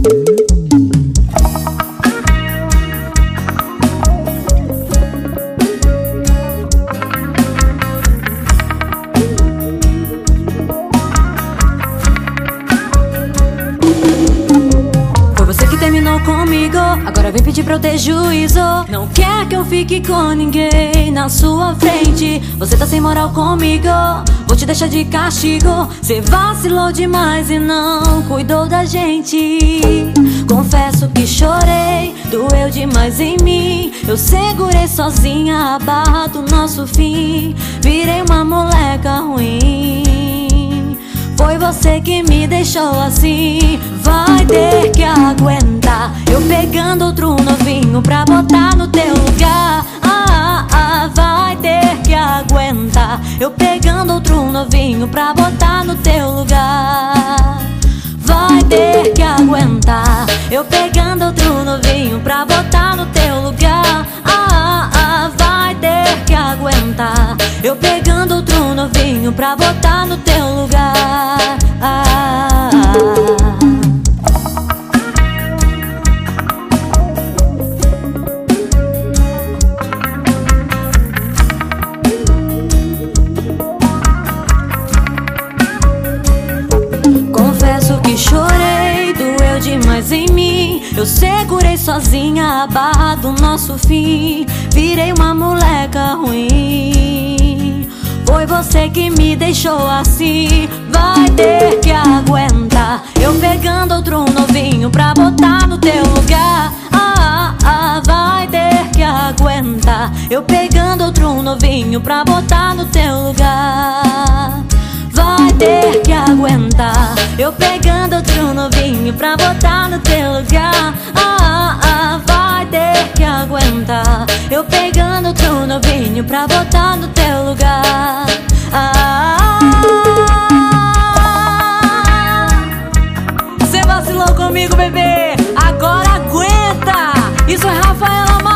Terminou comigo, agora vem pedir pra eu ter juízo. Não quer que eu fique com ninguém na sua frente. Você tá sem moral comigo, vou te deixar de castigo. Cê vacilou demais e não cuidou da gente. Confesso que chorei, doeu demais em mim. Eu segurei sozinha a barra do nosso fim. Virei uma moleca ruim. Foi você que me deixou assim. Vai ter que aguentar eu pegando outro novinho pra botar no teu lugar. Vai ter que aguentar eu pegando outro novinho pra botar no teu lugar. Vai ter que aguentar eu pegando outro novinho pra botar no teu lugar. Vai ter que aguentar eu pegando outro novinho pra botar no teu lugar. Confesso que chorei, doeu demais em mim. Eu segurei sozinha a barra do nosso fim. Virei uma moleca ruim. Foi você que me deixou assim. Vai ter que aguentar eu pegando outro novinho pra botar no teu lugar. Vai ter que aguentar eu pegando outro novinho pra botar no teu lugar. Vai ter que aguentar eu pegando outro novinho pra botar no teu lugar. Vai ter que aguentar eu pegando outro novinho pra botar no teu lugar. Cê vacilou comigo, bebê, agora aguenta. Isso é Rafaela.